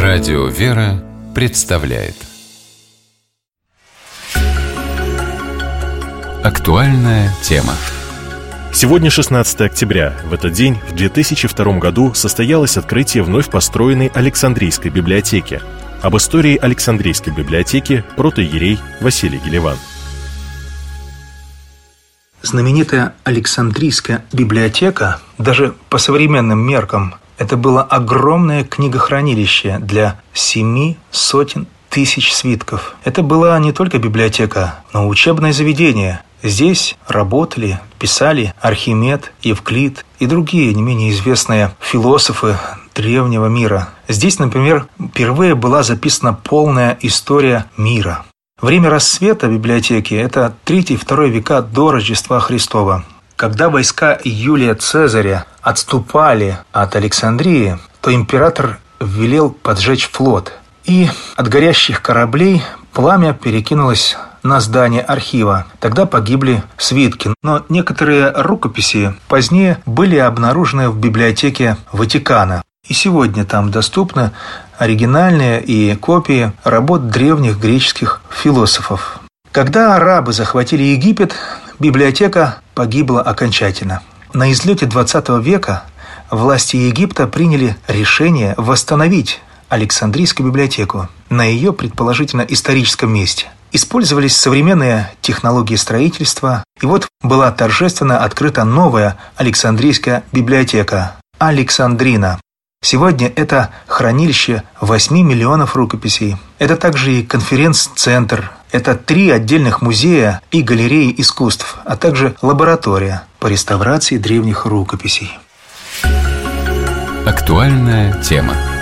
Радио «Вера» представляет актуальная тема. Сегодня 16 октября. В этот день, в 2002 году, состоялось открытие вновь построенной Александрийской библиотеки. Об истории Александрийской библиотеки протоиерей Василий Гелеван. Знаменитая Александрийская библиотека, даже по современным меркам, это было огромное книгохранилище для 700 тысяч свитков. Это была не только библиотека, но учебное заведение. Здесь работали, писали Архимед, Евклид и другие не менее известные философы древнего мира. Здесь, например, впервые была записана полная история мира. Время расцвета библиотеки – это 3-2 века до Рождества Христова. Когда войска Юлия Цезаря отступали от Александрии, то император велел поджечь флот. И от горящих кораблей пламя перекинулось на здание архива. Тогда погибли свитки. Но некоторые рукописи позднее были обнаружены в библиотеке Ватикана. И сегодня там доступны оригинальные и копии работ древних греческих философов. Когда арабы захватили Египет, библиотека погибла окончательно. На излете XX века власти Египта приняли решение восстановить Александрийскую библиотеку на ее, предположительно, историческом месте. Использовались современные технологии строительства, и вот была торжественно открыта новая Александрийская библиотека – Александрина. Сегодня это хранилище 8 миллионов рукописей. Это также и конференц-центр. Это 3 отдельных музея и галереи искусств, а также лаборатория по реставрации древних рукописей. Актуальная тема.